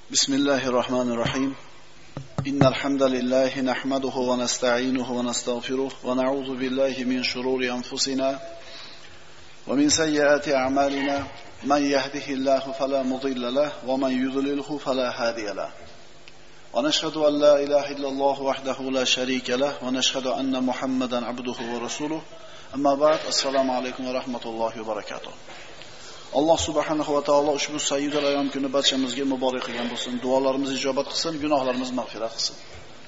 بسم الله الرحمن الرحيم إن الحمد لله نحمده ونستعينه ونستغفره ونعوذ بالله من شرور أنفسنا ومن سيئات أعمالنا من يهده الله فلا مضل له ومن يضلله فلا هادي له ونشهد أن لا إله إلا الله وحده لا شريك له ونشهد أن محمدا عبده ورسوله أما بعد السلام عليكم ورحمة الله وبركاته. Alloh subhanahu va taolo ushbu sayyidul ayyom kuni barchamizga muborak qilgan bo'lsin. Duolarimiz ijobat qilsin, gunohlarimiz mag'firat qilsin.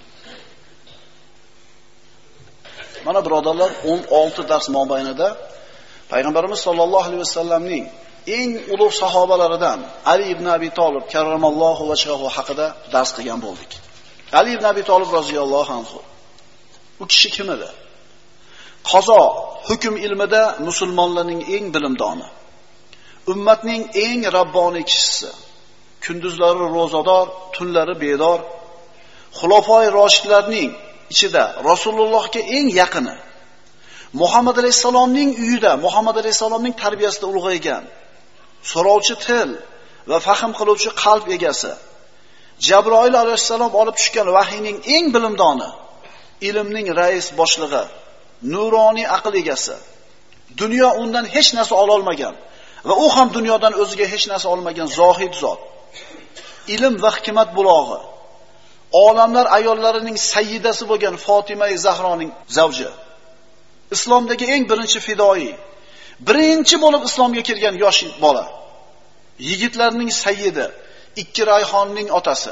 Mana birodarlar, 16 dars mobaynida payg'ambarimiz sollallohu alayhi vasallamning eng ulug' sahobalaridan Ali ibn Abi Talib karramallohu vajhahu haqida dars qilgan bo'ldik. Ali ibn Abi Talib roziyallohu anhu. Bu kishi kim edi? Qazo, hukm ilmida musulmonlarning eng bilimdoni. Ummatning eng rabboniy kishisi. Kunduzlari ro'zador, tunlari bedor. Xulofoi roshidlarning ichida Rasulullohga eng yaqini. Muhammad alayhisalomning uyida, Muhammad alayhisalomning tarbiyasida ulg'aygan. So'rovchi til va fahm qiluvchi qalb egasi. Jabroil alayhisalom olib tushgan vahiyning eng bilimdoni, ilmning rais boshlig'i, nuroniy aql egasi. Dunyo undan hech narsa ola olmagan va u ham dunyodan o'ziga hech narsa olmagan zohid zot. Ilm va hikmat bulog'i. Olamlar ayollarining sayyidasi bo'lgan Fatima Zahroning zavji. Islomdagi eng birinchi fidoi. Birinchi bo'lib islomga kirgan yosh bola. Yigitlarning sayyidi, ikki rayhonning otasi.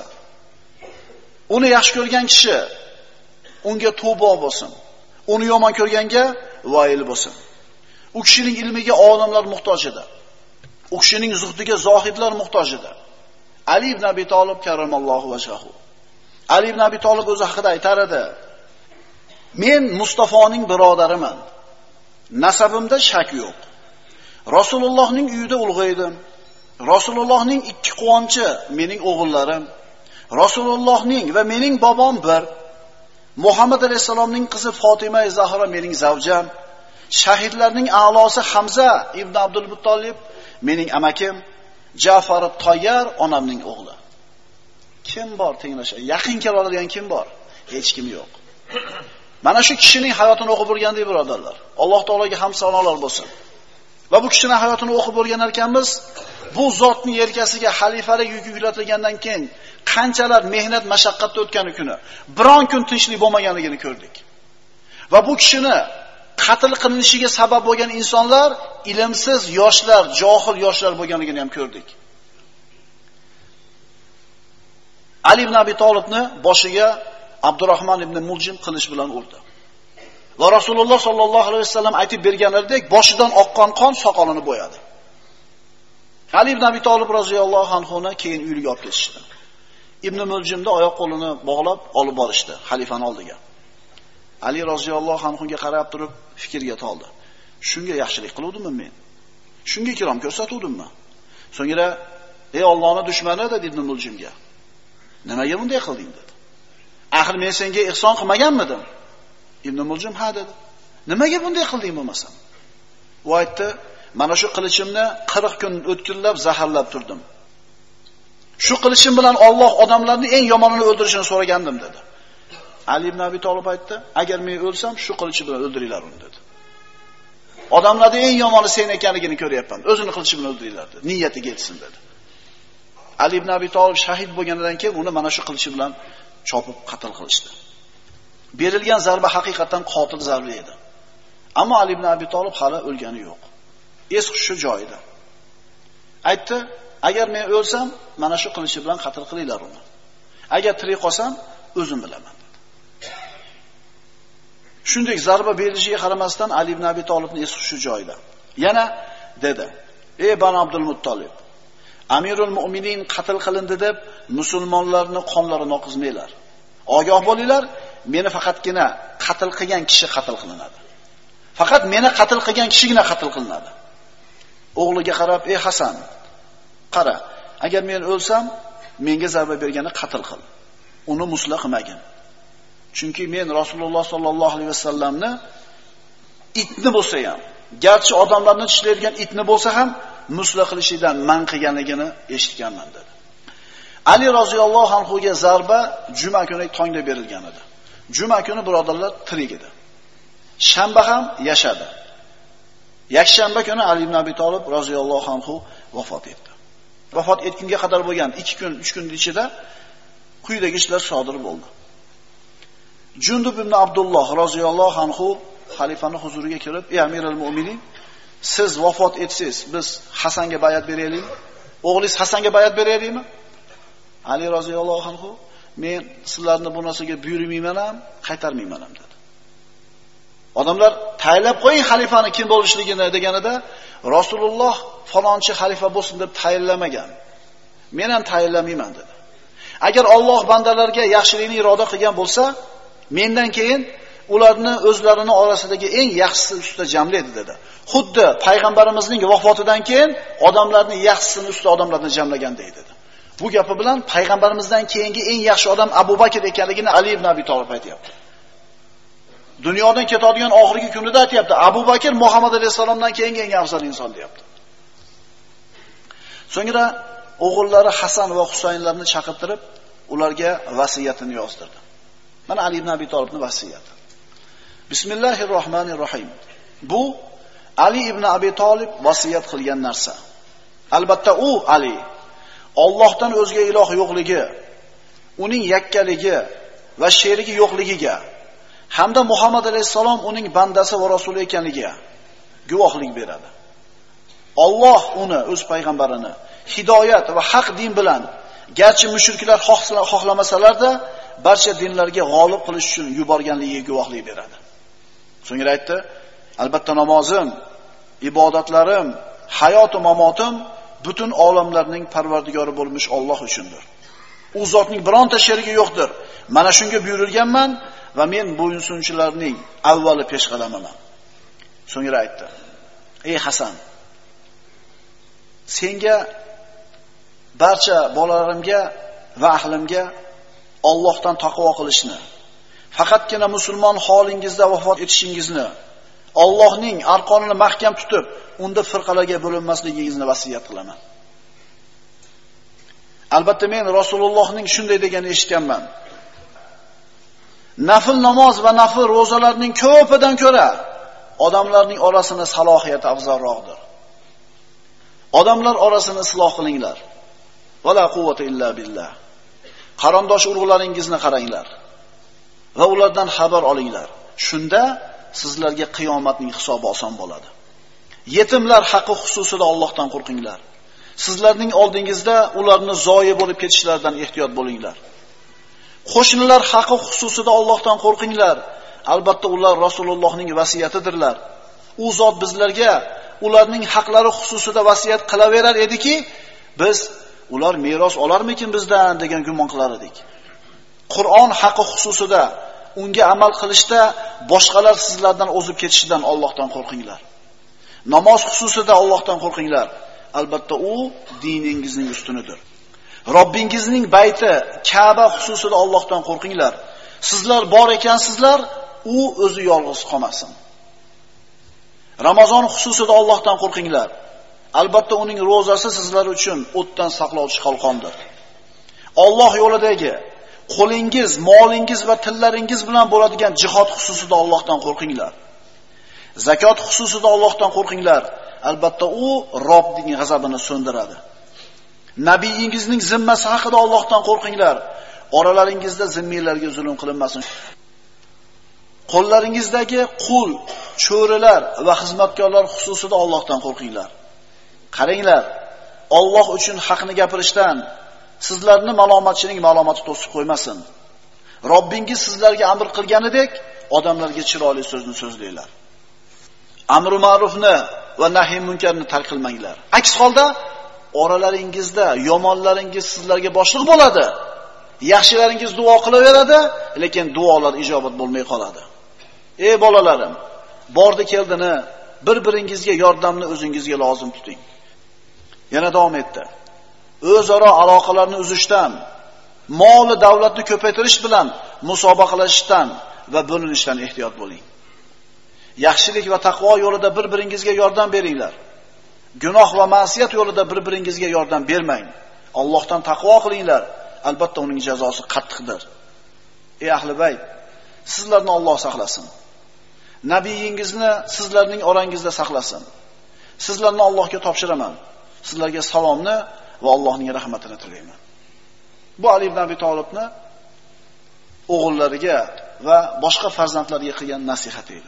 Uni yaxshi ko'rgan kishi unga tavbo bo'lsin. Uni yomon ko'rganga vayl bo'lsin. U kishining ilmiga olimlar muhtoj edi. U kishining zuhdiga zohidlar muhtoj edi. Ali ibn Abi Talib karramallohu vajhahu. Ali ibn Abi Talib o'zi haqida aytar edi: "Men Mustafoning birodariman. Nasabimda shak yo'q. Rasulullohning uyida ulg'aydim. Rasulullohning ikki quvonchi mening o'g'illarim. Rasulullohning va mening bobom bir. Muhammad alayhisalomning qizi Fatima Zahra mening zavjam. Shahidlarning a'losi Hamza ibn Abdul Muttolib mening amakim. Ja'far Toyyar onamning o'g'li." Kim bor tenglasha? Yaqin kela oladigan kim bor? Hech kim yo'q. Mana shu kishining hayotini o'qib o'rgandik birodarlar. Alloh taologa hamd sanolar bo'lsin. Va bu kishining hayotini o'qib o'rganar ekanmiz, bu zotning yelkasiga xalifalik yuki yuklatilgandan keyin qanchalar mehnat mashaqqatda o'tgan kuni, biron kun tinchlik bo'lmaganligini ko'rdik. Va bu kishini qatl qilinishiga sabab bo'lgan insonlar ilmsiz yoshlar, johil yoshlar bo'lganligini ham ko'rdik. Ali ibn Abi Talibni boshiga Abdurrahmon ibn Muljim qilich bilan urdi. Va Rasululloh sollallohu alayhi vasallam aytib berganlaridek, boshidan oqqan qon soqolini bo'yadi. Ali ibn Abi Talib roziyallohu anhuni keyin uyiga olib ketishdi. Ibn Muljimda oyoq qo'lini bog'lab olib borishdi xalifaning oldiga. Ali roziyallohu anhuga qarab turib fikrga toldi. Shunga yaxshilik qiluvdimmi men? Shunga ikrom ko'rsatuvdimmi? So'ngra, "Ey Allohning dushmani" dedi Ibn Muljimga. "Nimaga bunday qilding?" dedi. "Axir men senga ihson qilmaganmidim?" Ibn Muljim ha dedi. "Nimaga bunday qilding bo'lmasam?" U aytdi: "Mana shu qilichimni 40 kun o'tkirlab zaharlab turdim. Shu qilichim bilan Alloh odamlarning eng yomonini o'ldirishini so'ragandim" dedi. Ali ibn Abi Talib aytdi: "Agar men o'lsam, shu qilichi bilan o'ldiringlar uni" dedi. "Odamlarning eng yomoni sen ekanligini ko'ryapman. O'zini qilichi bilan o'ldiringlar" dedi. "Niyatiga yetsin" dedi. Ali ibn Abi Talib shahid bo'lganidan keyin uni mana shu qilichi bilan chopib qatl qilishdi. Berilgan zarba haqiqatan qotil zarba edi. Ammo Ali ibn Abi Talib hali o'lgani yo'q. Es hushi joyida. Aytdi: "Agar men o'lsam, mana shu qilichi bilan qatl qilinglar uni. Agar tirik qolsam, o'zim bilaman" dedi. Shunday zarba berilishiga qaramasdan Ali ibn Abi Talibning es hushi joyida. Yana dedi: "Ey Bani Abdul Muttolib, Amirul Mu'minin qatl qilindi deb musulmonlarning qonlarini oqizmanglar. Ogoh bo'linglar, meni faqatgina qatl qilgan kishi qatl qilinadi. Faqat meni qatl qilgan kishigina qatl qilinadi." O'g'liga qarab: "Ey Hasan, qara, agar men o'lsam, menga zarba bergani qatl qil. Uni musla qilmagin. Chunki men Rasululloh sollallohu alayhi vasallamni itni bo'lsa ham, garchi odamlarni tishlaydigan itni bo'lsa ham musla qilishidan man qilganligini eshitganman" dedi. Ali roziyallohu anhuga zarba juma kuni tongda berilgan edi. Juma kuni birodarlar tirik edi. Shanba ham yashadi. Yakshanba kuni Ali ibn Abi Talib roziyallohu anhu vafot etdi. Vafot etgunga qadar bo'lgan 2 kun, 3 kun ichida quyidagi ishlar sodir bo'ldi. Jundub ibn Abdulloh roziyallohu anhu xalifaning huzuriga kelib, "Ey Amirul Mu'minin, siz vafot etsangiz, biz Hasanga bayat beraylikmi? O'g'lingiz Hasanga bayat beraylikmi?" Ali roziyallohu anhu, "Men sizlarni bu narsaga buyurmayman ham, qaytarmayman ham" dedi. Odamlar tayinlab qo'ying xalifani kim bo'lishligini deganida, Rasululloh falonchi xalifa bo'lsin deb tayinlamagan. Men ham tayinlamayman dedi. Agar Alloh bandalarga yaxshilikni iroda qilgan bo'lsa, mendan keyin ularni o'zlarini orasidagi eng yaxshisi ustida jamlaydi dedi. Xuddi payg'ambarimizning vafotidan keyin odamlarning yaxshisini ustida odamlarni jamlaganday dedi. Bu gapi bilan payg'ambarimizdan keyingi eng yaxshi odam Abu Bakr ekanligini Ali ibn Abi Talib aytayapti. Dunyodan ketadigan oxirgi kunida aytayapti. Abu Bakr Muhammad alayhisolamdan keyingi eng afzal inson deyapti. So'ngra o'g'illari Hasan va Husaynlarni chaqirtirib, ularga vasiyatini yozdirdi. Mana Ali ibn Abi Talibning vasiyati. Bismillahirrohmanirrohim. Bu Ali ibn Abi Talib vasiyat qilgan narsa. Albatta u Ali Allohdan o'zga iloh yo'qligi, uning yakkaligi va sherigi yo'qligiga hamda Muhammad alayhisalom uning bandasi va rasuli ekanligiga guvohlik beradi. Alloh uni o'z payg'ambarini hidoyat va haq din bilan garchi mushriklar xohlamasalarda barcha dinlarga g'olib qilish uchun yuborganligiga guvohlik beradi. So'ngra aytdi: "Albatta namozim, ibodatlarim, hayot va mamotim butun olamlarning parvardigori bo'lmish Alloh uchundir. U zotning bironta sherigi yo'qdir. Mana shunga buyurilganman va men bo'yinsunchilarning avvali peshqadamiman." So'ngra aytdi: "Ey Hasan, senga, barcha bolalarimga va ahlimga Allohdan taqvo qilishni, faqatgina musulmon holingizda vafot etishingizni, Allohning arqonini mahkam tutib, unda firqalarga bo'linmasligingizni vasiyat qilaman. Albatta men Rasulullohning shunday deganini eshitganman. Nafl namoz va nafl ro'zalarning ko'pidan ko'ra odamlarning orasini salohiyati afzalroqdir. Odamlar orasini isloh qilinglar. Va la quvvata illa billah. Qarindosh urug'laringizni qaranglar va ulardan xabar olinglar. Shunda sizlarga qiyomatning hisobi oson bo'ladi. Yetimlar haqqi xususida Allohdan qo'rqinglar. Sizlarning oldingizda ularni zoyi bo'lib ketishlaridan ehtiyot bo'linglar. Qo'shnilar haqqi xususida Allohdan qo'rqinglar. Albatta ular Rasulullohning vasiyatidirlar. U zot bizlarga ularning haqlari xususida vasiyat qilaverar ediki, biz ular meros olarmikin bizdan degan gumon qilar edik. Qur'on haqqi xususida unga amal qilishda boshqalar sizlardan o'zib ketishidan Allohdan qo'rqinglar. Namoz xususida Allohdan qo'rqinglar. Albatta u diningizning ustunidir. Robbingizning bayti Ka'ba xususida Allohdan qo'rqinglar. Sizlar bor ekansizlar, u o'zi yolg'iz qolmasin. Ramazon xususida Allohdan qo'rqinglar. Albatta uning ro'zasi sizlar uchun o'tdan saqlovchi qalqondir. Alloh yo'lidagi qo'lingiz, molingiz va tillaringiz bilan bo'ladigan jihad xususida Allohdan qo'rqinglar. Zakot xususida Allohdan qo'rqinglar. Albatta u Robbning g'azabini so'ndiradi. Nabiyingizning zimmasi haqida Allohdan qo'rqinglar. Oralaringizda zimmiylarga zulm qilinmasin. Qo'llaringizdagi qul, cho'rilar va xizmatkorlar xususida Allohdan qo'rqinglar. Qaranglar, Alloh uchun haqni gapirishdan sizlarni malomatchining malomati to'sib qo'ymasin. Robbingiz sizlarga amr qilganidek odamlarga chiroyli so'zni so'zlanglar. Amr-u ma'rufni va nahiy munkarni tark qilmanglar. Aks holda oralaringizda yomonlaringiz sizlarga boshliq bo'ladi. Yaxshilaringiz duo qilaveradi, lekin duolar ijobat bo'lmay qoladi. Ey bolalarim, bordi keldini, bir-biringizga yordamni o'zingizga lozim tuting. Yana davom etdi. O'zaro aloqalarni uzishdan, mol va davlatni ko'paytirish bilan musobaqalashishdan va bo'linishdan ehtiyot bo'ling. Yaxshilik va taqvo yo'lida bir-biringizga yordam beringlar. Gunoh va ma'siyat yo'lida bir-biringizga yordam bermang. Allohdan taqvo qilinglar. Albatta uning jazosi qattiqdir. Ey ahli bayt, sizlarni Alloh saqlasin. Nabiyingizni sizlarning orangizda saqlasin. Sizlarni Allohga topshiraman. Sizlarga salomni va Allohning rahmatini tilayman. Bu Ali ibn Abi Talibni o'g'illariga va boshqa farzandlariga qilgan nasihati edi.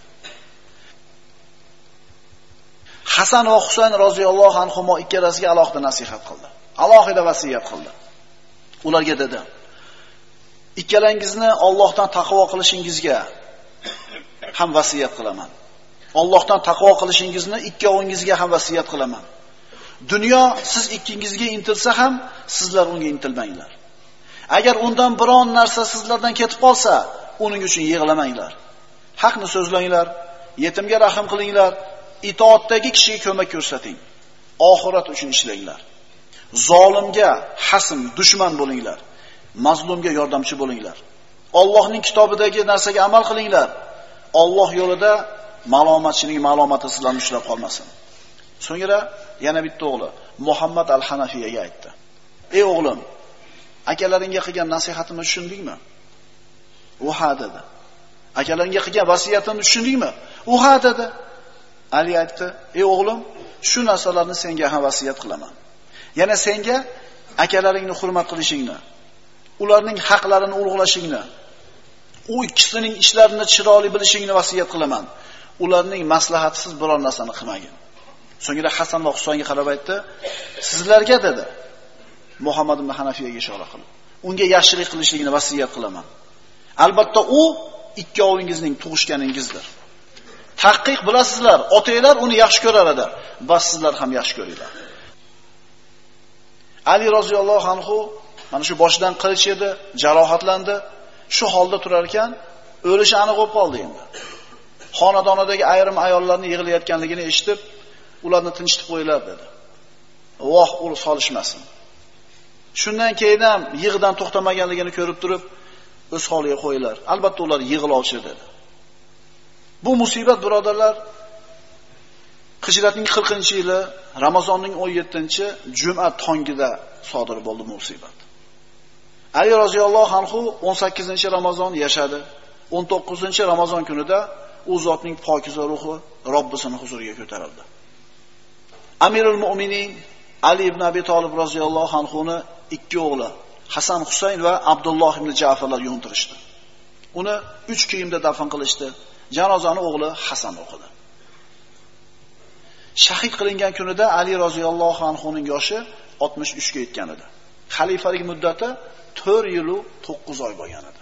Hasan va Husayn roziyallohu anhuma ikkalasiga alohida nasihat qildi. Alohida vasiyat qildi. Ularga dedi: ikkalangizni Allohdan taqvo qilishingizga ham vasiyat qilaman. Allohdan taqvo qilishingizni ikkovingizga ham vasiyat qilaman. Dunyo siz ikkingizga intilsa ham sizlar unga intilmanglar. Agar undan biron narsa sizlardan ketib qolsa, uning uchun yig'lamanglar. Haqni so'zlanglar, yetimga rahim qilinglar, itoatdagi kishiga ko'mak ko'rsating. Oxirat uchun ishlanglar. Zolimga hasm, dushman bo'linglar. Mazlumga yordamchi bo'linglar. Allohning kitobidagi narsaga amal qilinglar. Alloh yo'lida malomatchining malomati sizlarni ushlab qolmasin. So'ngra yana bitta o'g'li Muhammad al-Hanafiyaga aytdi: "Ey o'g'lim, akalaringga qilgan nasihatimni tushundingmi?" U ha dedi. "Akalaringga qilgan vasiyatimni tushundingmi?" U ha dedi. Ali aytdi: "Ey o'g'lim, shu narsalarni senga ham vasiyat qilaman. Yana senga akalaringni hurmat qilishingni, ularning haqlarini ulug'lashingni, u ikkisining ishlarini chiroyli bilishingni vasiyat qilaman. Ularning maslahatisiz biror narsani qilmagin." So'ngra Hasan va Husaynga qarab aytdi: "Sizlarga" dedi, Muhammad ibn Hanafiyaga ishora qilib, "unga yaxshilik qilishligini vasiyat qilaman. Albatta u ikkovingizning tug'ishganingizdir. Tahqiq bilasizlar, otanglar uni yaxshi ko'rar edi, bas sizlar ham yaxshi ko'ringlar." Ali roziyallohu anhu mana shu boshidan qilich edi, jarohatlandi. Shu holda turar ekan, o'lishi aniq bo'lib qoldi endi. Xonadonidagi ayrim ayollarning yig'layotganligini eshitib, ularni tinchitib qo'yinglar dedi. Voh, ur solishmasin. Shundan keyin ham yig'dan to'xtamaganligini ko'rib turib, o'z holiga qo'yinglar. Albatta ular yig'lovchi dedi. Bu musibat birodarlar Hijratning 40-yili Ramazonning 17-juma tongida sodir bo'ldi musibat. Ali roziyallohu anhu 18-Ramazon yashadi. 19-Ramazon kunida u zotning pokiza ruhi Robbisining huzuriga ko'tarildi. Amirul Mu'minin Ali ibn Abi Talib roziyallohu anhuni ikki o'g'li Hasan Husayn va Abdulloh ibn Ja'farlar yo'ntirishdi. Uni 3 kiyimda dafn qilishdi. Janozani o'g'li Hasan o'qidi. Shahid qilingan kunida Ali roziyallohu anhuning yoshi 63 ga yetgan edi. Xalifalik muddati 4 yil u 9 oy bo'lgan edi.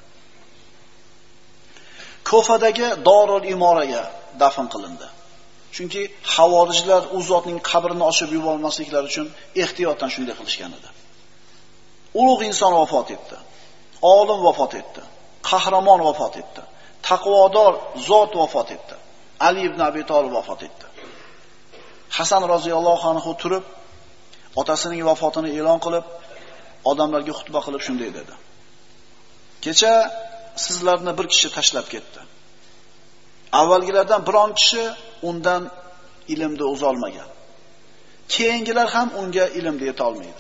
Kofadagi Dorul Imoraga dafn qilindi. Chunki havorijlar u zotning qabrini ochib yubormasliklari uchun ehtiyotdan shunday qilishgan edi. Ulug' inson vafot etdi. Olim vafot etdi. Qahramon vafot etdi. Taqvodor zot vafot etdi. Ali ibn Abi Talib vafot etdi. Hasan roziyallohu anhu turib, otasining vafotini e'lon qilib, odamlarga xutba qilib shunday dedi: "Kecha sizlarni bir kishi tashlab ketdi. Avvalgilardan biron kishi undan ilmni o'za olmagan. Keyingilar ham unga ilmni yeta olmaydi."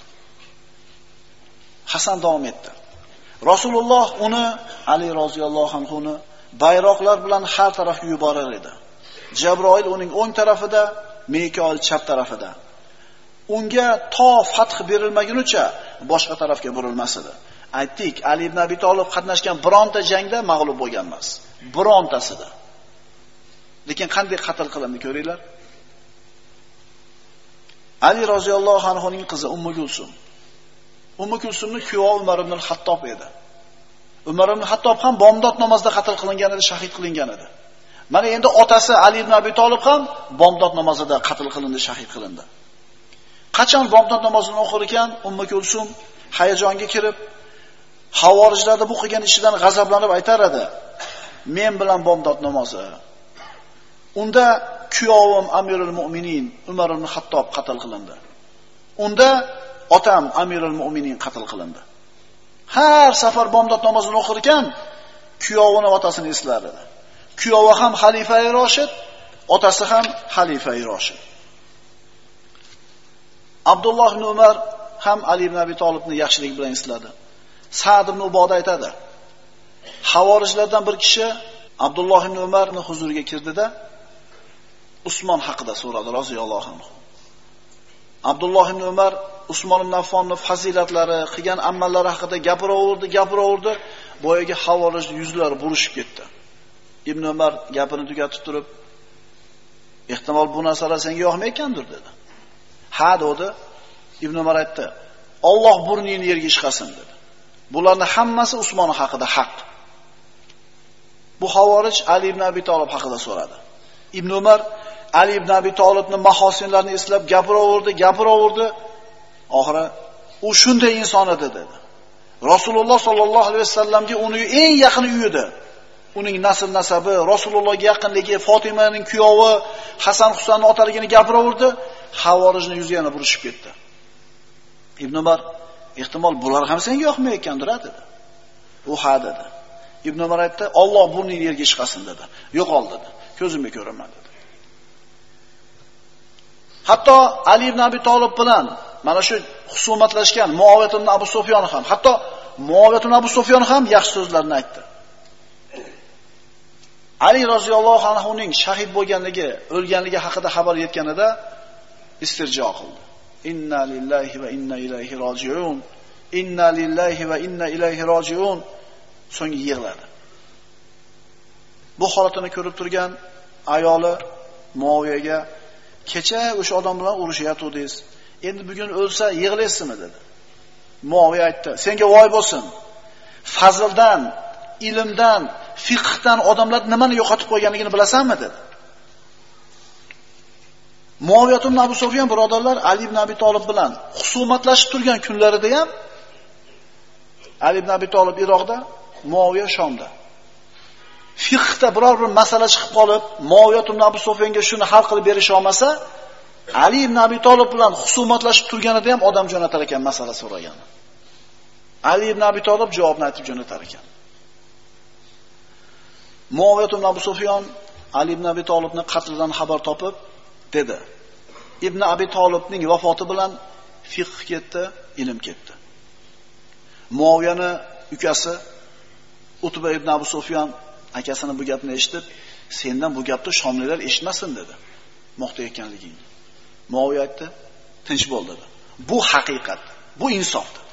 Hasan davom etdi: "Rasululloh uni, Ali roziyallohu anhuni bayroqlar bilan har tarafga yuborar edi. Jabroil uning o'ng tarafida, Mikoil chap tarafida. Unga to fath berilmagunicha boshqa tarafga burilmas edi. Aytdik, Ali ibn Abi Talib qatnashgan bironta jangda mag'lub bo'lgan emas. Birontasida. Lekin qanday qatl qilindi ko'ringlar. Ali roziyallohu anhuning qizi Ummu Kulsum. Ummu Kulsumning kuyovi Umar ibn al-Hattob edi. Umar ibn al-Hattob ham bomdod namozida qatl qilingan edi, shahid qilingan edi. Mana endi otasi Ali ibn Abi Talib ham bomdod namozida qatl qilindi, shahid qilindi. Qachon bomdod namozini o'qir ekan, Ummu Kulsum hayajonga kirib, havorijlarda bu qilgan ishidan g'azablanib aytar edi: "Men bilan bomdod namozi. Unda kuyovim Amirul Mu'minin Umar ibn Hattob qatl qilindi. Unda otam Amirul Mu'minin qatl qilindi." Har safar bomdod namozini o'qir ekan, kuyovini otasini eslar edi. Kuyovi ham xalifa-i Roshid, otasi ham xalifa-i Roshid. Abdulloh ibn Umar ham Ali ibn Abi Tolibni yaxshilik bilan esladi. Sa'd ibn Uboda aytadi: Havorijlardan bir kishi Abdulloh ibn Umarning huzuriga kirdida Usmon haqida so'radi roziyallohu anhu. Abdulloh ibn Umar Usmon ibn Affonning fazilatlari, qilgan amallari haqida gapiraverdi. Boyaga Havorij yuzlari burishib ketdi. Ibn Umar gapini tugatib turib, ehtimol bu narsalar senga yoqmayotgandir dedi. Ha dedi. Ibn Umar aytdi: Alloh burningni yerga ishqasin dedi. Bularning hammasi Usmon haqida haq. Bu Havorij Ali ibn Abi Tolib haqida so'radi. Ibn Umar Ali ibn Abi Tolibning mahosinlarini eslab gapiraverdi. Oxiri u shunday inson edi dedi. Rasululloh sollallohu alayhi vasallamga uning eng yaqin uyida, uning nasl nasabi, Rasulullohga yaqinligi, Fotimaning kuyovi, Hasan Husanning otaligini gapiraverdi. Havorijning yuzi yana burishib ketdi. Ibn Umar ehtimol bular ham senga yoqmayotgandir dedi. U ha dedi. Ibn Umar aytdi: Alloh burningni yerga ishqasin dedi. Yo'qol dedi. Ko'zimga ko'raman dedi. Hatto Ali ibn Abi Tolib bilan mana shu husumatlashgan Muaviyat ibn Abu Sufyon ham, hatto Muaviyat ibn Abu Sufyon ham yaxshi so'zlarni aytdi. Ali roziyallohu anhu ning shahid bo'lganligi, o'lganligi haqida xabar yetganida istirjo qildi. Inna lillahi va inna ilayhi roji'un. Inna lillahi va inna ilayhi roji'un. So'ng yig'ladi. Bu holatini ko'rib turgan ayoli Muaviyaga: "Kecha o'sha odam bilan urushyaptidingiz. Endi bugun o'lsa yig'laysizmi?" dedi. Muaviya aytdi: "Senga voy bo'lsin. Fazildan, ilmdan, fiqhdan odamlar nimani yo'qotib qo'yganligini bilasanmi?" dedi. Muaviyat ibn Abu Sufyon birodarlar Ali ibn Abi Tolib bilan husumatlashib turgan kunlarida ham Ali ibn Abi Tolib Iroqda, Muaviya Shomda. Fiqhda biror bir masala chiqib qolib, Muaviyat ibn Abu Sufyonga shuni hal qilib berisha olmasa, Ali ibn Abi Tolib bilan husumatlashib turganida ham odam jo'natar ekan, masala so'ragan. Ali ibn Abi Tolib javobni aytib jo'natar ekan. Muaviyat ibn Abu Sufyon Ali ibn Abi Tolibning qatlidan xabar topib dedi: Ibn Abi Tolibning vafoti bilan fiqh ketdi, ilm ketdi. Muaviyani ukasi Utba ibn Abu Sufyon akasini bu gapni eshitib, sendan bu gapni shomlilar eshitmasin dedi. Maqtayotganligingni. Muaviya aytdi: tinch bo'l dedi. Bu haqiqat, bu insof dedi.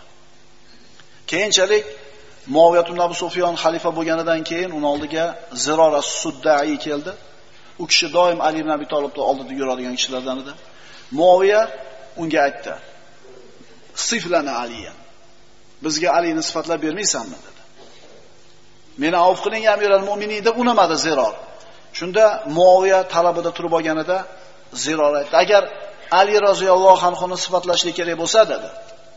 Keyinchalik Muaviyat ibn Abu Sufyon xalifa bo'lganidan keyin uning oldiga Ziror as-Suddai keldi. U kishi doim Ali ibn Abi Tolibning oldida yuradigan kishilardan edi. Muaviya unga aytdi: "Siflana Aliyan. Bizga Alini sifatlab bermaysanmi?" dedi. "Meni avf qiling Amirul Mu'minin" deb unamadi Ziror. Shunda Muaviya talabida turib olganida Ziror aytdi: "Agar Ali roziyallohu anhuni sifatlashlik kerak bo'lsa" dedi.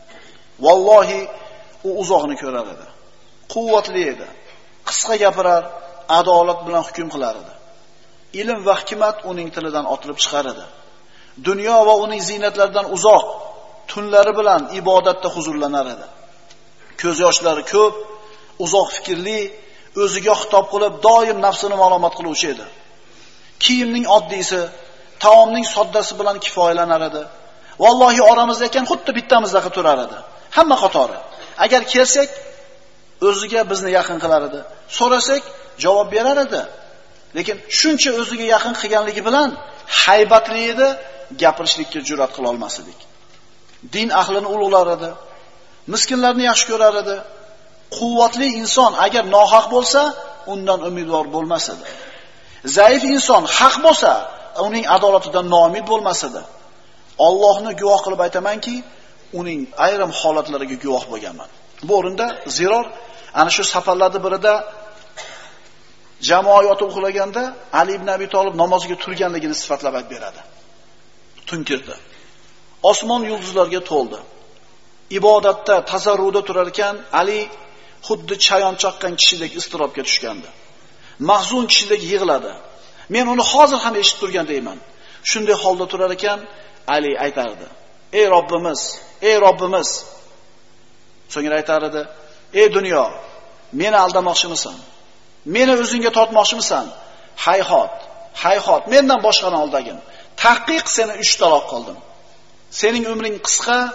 "Vallohi u uzoqni ko'rar edi. Quvvatli edi. Qisqa gapirar, adolat bilan hukm qilar edi. Ilm va hikmat uning tilidan otilib chiqar edi. Dunyo va uning ziynatlaridan uzoq, tunlari bilan ibodatda huzurlanar edi. Ko'z yoshlari ko'p, uzoq fikrli, o'ziga xitob qilib doim nafsini ma'lumot qiluvchi edi. Kiyimning oddiysi, taomning soddasi bilan kifoyalanar edi. Vallohi oramizda ekan xuddi bittamizdaqa turar edi. Hamma qatori. Agar kelsak, o'ziga bizni yaqin qilar edi. So'rasak, javob berar edi. Lekin shuncha o'ziga yaqin qilganligi bilan haybatli edi, gapirishlikka jur'at qila olmas edik. Din ahlini ulug'lar edi. Miskinlarni yaxshi ko'rar edi. Quvvatli inson agar nohaq bo'lsa, undan umidvor bo'lmas edi. Zaif inson haq bo'lsa, uning adolatidan noumid bo'lmas edi. Allohni guvoh qilib aytamanki, uning ayrim holatlariga guvoh bo'lganman." Bu o'rinda Ziror ana shu safarlarda birida jamoa yotib uxlaganda Ali ibn Abi Tolib namoziga turganligini sifatlab aytib beradi. Tun kirdi. Osmon yulduzlarga to'ldi. Ibodatda, tazarruda turar ekan, Ali xuddi chayon chaqqan kishidek iztirobga tushgandi. Mahzun kishidek yig'ladi. Men uni hozir ham eshitib turgan deyman. Shunday holda turar ekan, Ali aytardi: "Ey Robbimiz, ey Robbimiz." So'ngra aytardi: "Ey dunyo, meni aldamoqchimisan? Meni o'zingga tortmoqchimisan? Hayhot, hayhot, mendan boshqani aldagin. Tahqiq seni 3 taloq qildim. Sening umring qisqa,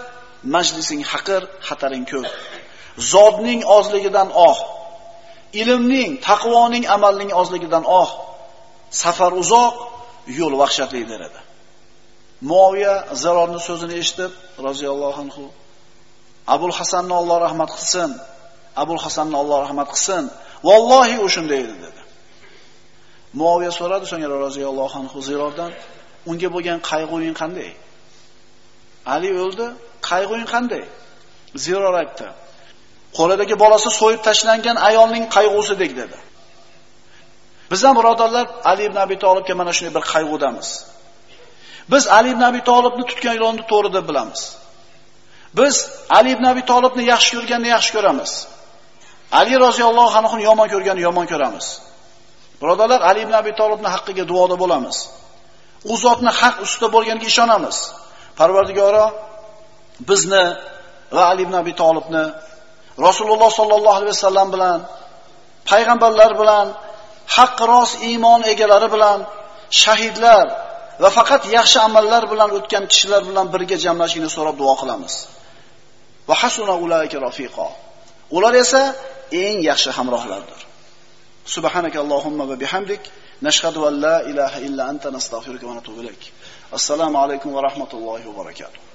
majlising haqir, xataring ko'p. Zotning ozligidan ilmning, taqvoning, amalning ozligidan safar uzoq, yo'l vahshatli deradi. Muaviya Zirorning so'zini eshitib, roziyallohu anhu, Abul Hasanni Alloh rahmat qilsin. Abul Hasanni Alloh rahmat qilsin. Vallohi u shunday edi dedi. Muaviya so'radi so'ngra roziyallohu anhu Zirordan, unga bo'lgan qayg'uing qanday? Ali o'ldi, qayg'uing qanday? Ziror aytdi. Qo'lidagi bolasi so'yib tashlangan ayolning qayg'usidek dedi. Biz ham birodarlar Ali ibn Abi Talibga mana shunday bir qayg'udamiz. Biz Ali ibn Abi Talibni tutgan yo'lni to'g'ri deb bilamiz. Biz Ali ibn Abi Talibni yaxshi ko'rganni yaxshi ko'ramiz. Ali roziyallohu anhu yomon ko'rganni yomon ko'ramiz. Birodarlar, Ali ibn Abi Talibni haqqiga duoda bo'lamiz. U zotni haq ustida bo'lganiga ishonamiz. Parvardigoro bizni va Ali ibn Abi Talibni Rasululloh sallallohu alayhi vasallam bilan, payg'ambarlar bilan, haq rost iymon egalari bilan, shahidlar va faqat yaxshi amallar bilan o'tgan kishilar bilan birga jamlashishni so'rab duo qilamiz. Va hasuna ulaika rafiqa. Ular esa eng yaxshi hamrohlardir. Subhanaka Allohumma va bihamdik, nashhadu an la ilaha illa anta, nastag'firuka va natubu ilayk. Assalomu alaykum va rahmatullohi va barakatuh.